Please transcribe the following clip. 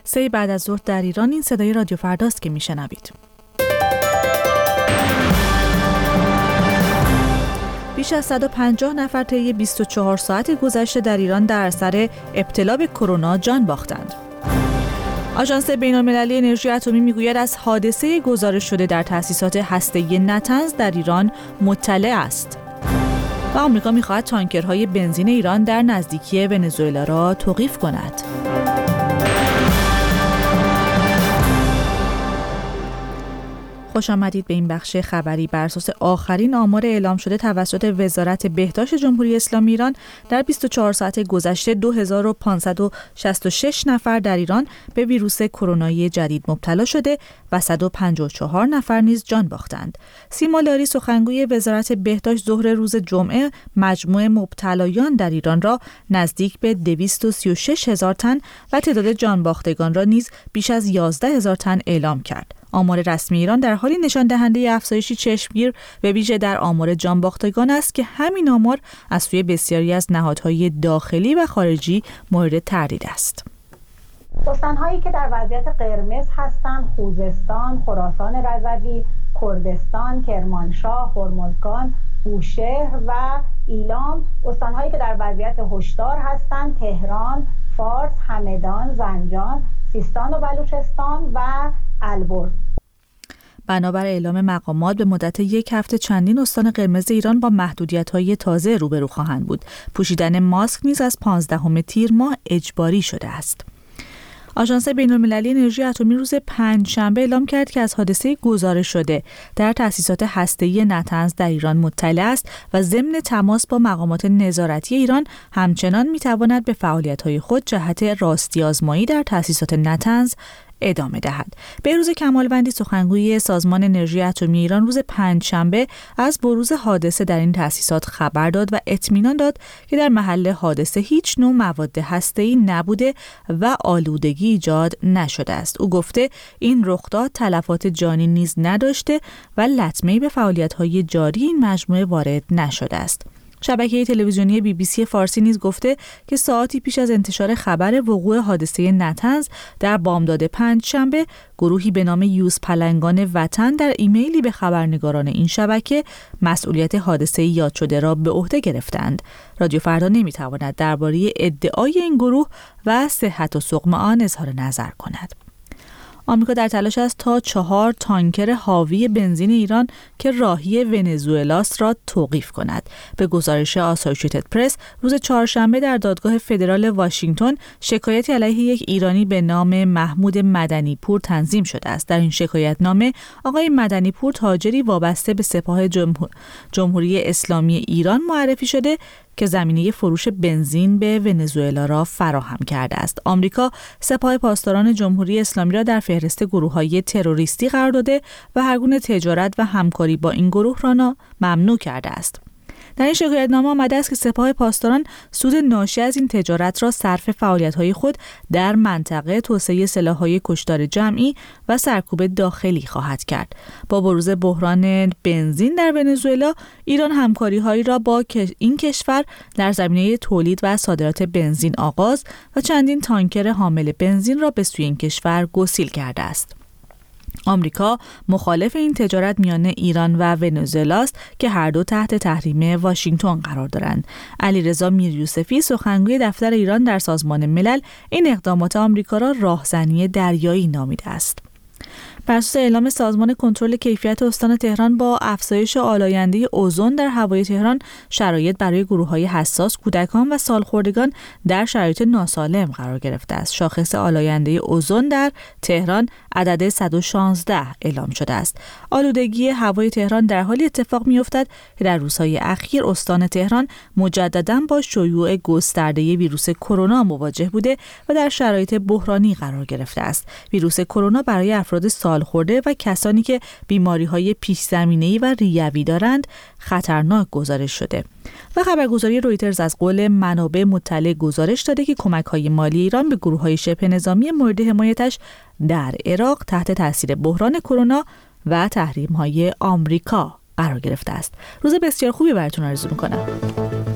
3 بعد از ظهر در ایران. این صدای رادیو فرداست که میشنوید. بیش از 150 نفر طی 24 ساعت گذشته در ایران در اثر ابتلا به کرونا جان باختند. آژانس بین‌المللی انرژی اتمی میگوید از حادثه گزارش شده در تأسیسات هسته‌ای نتنز در ایران مطلع است. و آمریکا می‌خواهد تانکرهای بنزین ایران در نزدیکی ونزوئلا را توقیف کند. خوش آمدید به این بخش خبری. بر اساس آخرین آمار اعلام شده توسط وزارت بهداشت جمهوری اسلامی ایران در 24 ساعت گذشته 2566 نفر در ایران به ویروس کرونایی جدید مبتلا شده و 154 نفر نیز جان باختند. سیما لاری سخنگوی وزارت بهداشت ظهر روز جمعه مجموع مبتلایان در ایران را نزدیک به 236,000 تن و تعداد جان باختگان را نیز بیش از 11,000 تن اعلام کرد. آمار رسمی ایران در حالی نشان دهنده افزایشی چشمگیر به ویژه در آمار جانباختگان است که همین آمار از سوی بسیاری از نهادهای داخلی و خارجی مورد تردید است. استان‌هایی که در وضعیت قرمز هستند: خوزستان، خراسان رضوی، کردستان، کرمانشاه، هرمزگان، بوشهر و ایلام. استان‌هایی که در وضعیت هشدار هستند: تهران، فارس، همدان، زنجان، سیستان و بلوچستان و البرز. بنابر اعلام مقامات به مدت 1 هفته چندین استان قرمز ایران با محدودیت‌های تازه روبرو خواهند بود. پوشیدن ماسک نیز از 15 تیر ماه اجباری شده است. آژانس بین‌المللی انرژی اتمی روز پنجشنبه اعلام کرد که از حادثه گزارش شده در تأسیسات هسته‌ای نتنز در ایران مطلع است و ضمن تماس با مقامات نظارتی ایران همچنان می‌تواند به فعالیت‌های خود جهت راستی آزمایی در تأسیسات نتنز ادامه دهد. بهروز کمالوندی سخنگوی سازمان انرژی اتمی ایران روز پنجشنبه از بروز حادثه در این تأسیسات خبر داد و اطمینان داد که در محل حادثه هیچ نوع مواد هسته‌ای نبوده و آلودگی ایجاد نشده است. او گفته این رخداد تلفات جانی نیز نداشته و لطمه‌ای به فعالیت‌های جاری این مجموعه وارد نشده است. شبکه تلویزیونی BBC فارسی نیز گفته که ساعتی پیش از انتشار خبر وقوع حادثه نتنز در بامداد پنجشنبه گروهی به نام یوز پلنگان وطن در ایمیلی به خبرنگاران این شبکه مسئولیت حادثه یاد شده را به عهده گرفتند. رادیو فردا نمیتواند درباره ادعای این گروه و صحت و سقم آن اظهار نظر کند. آمریکا در تلاش است تا 4 تانکر حاوی بنزین ایران که راهی ونزوئلاست را توقیف کند. به گزارش آسوشیتد پرس روز چهارشنبه در دادگاه فدرال واشنگتن شکایتی علیه یک ایرانی به نام محمود مدنی پور تنظیم شده است. در این شکایتنامه آقای مدنی پور تاجری وابسته به سپاه جمهوری اسلامی ایران معرفی شده که زمینه فروش بنزین به ونزوئلا را فراهم کرده است. آمریکا سپاه پاسداران جمهوری اسلامی را در فهرست گروه‌های تروریستی قرار داده و هر گونه تجارت و همکاری با این گروه را ممنوع کرده است. در این شکایتنامه آمده است که سپاه پاسداران سود ناشی از این تجارت را صرف فعالیت‌های خود در منطقه توسعه سلاح‌های کشتار جمعی و سرکوب داخلی خواهد کرد. با بروز بحران بنزین در ونزوئلا، ایران همکاری‌هایی را با این کشور در زمینه تولید و صادرات بنزین آغاز و چندین تانکر حامل بنزین را به سوی این کشور گسیل کرده است. آمریکا مخالف این تجارت میان ایران و ونزوئلا است که هر دو تحت تحریم واشنگتن قرار دارند. علیرضا میریوسفی سخنگوی دفتر ایران در سازمان ملل این اقدامات آمریکا را راهزنی دریایی نامیده است. بر اساس اعلام سازمان کنترل کیفیت استان تهران با افزایش آلاینده اوزون در هوای تهران شرایط برای گروه‌های حساس، کودکان و سالخوردگان در شرایط ناسالم قرار گرفته است. شاخص آلاینده اوزون در تهران عدد 116 اعلام شده است. آلودگی هوای تهران در حالی اتفاق می‌افتد که در روزهای اخیر استان تهران مجدداً با شیوع گسترده ویروس کرونا مواجه بوده و در شرایط بحرانی قرار گرفته است. ویروس کرونا برای افراد سالخورده و کسانی که بیماری‌های پیش‌زمینه‌ای و ریوی دارند خطرناک گزارش شده. و خبرگزاری رویترز از قول منابع مطلع گزارش داده که کمک‌های مالی ایران به گروه‌های شبه نظامی مورد حمایتش در عراق تحت تاثیر بحران کرونا و تحریم‌های آمریکا قرار گرفته است. روز بسیار خوبی براتون آرزو می‌کنم.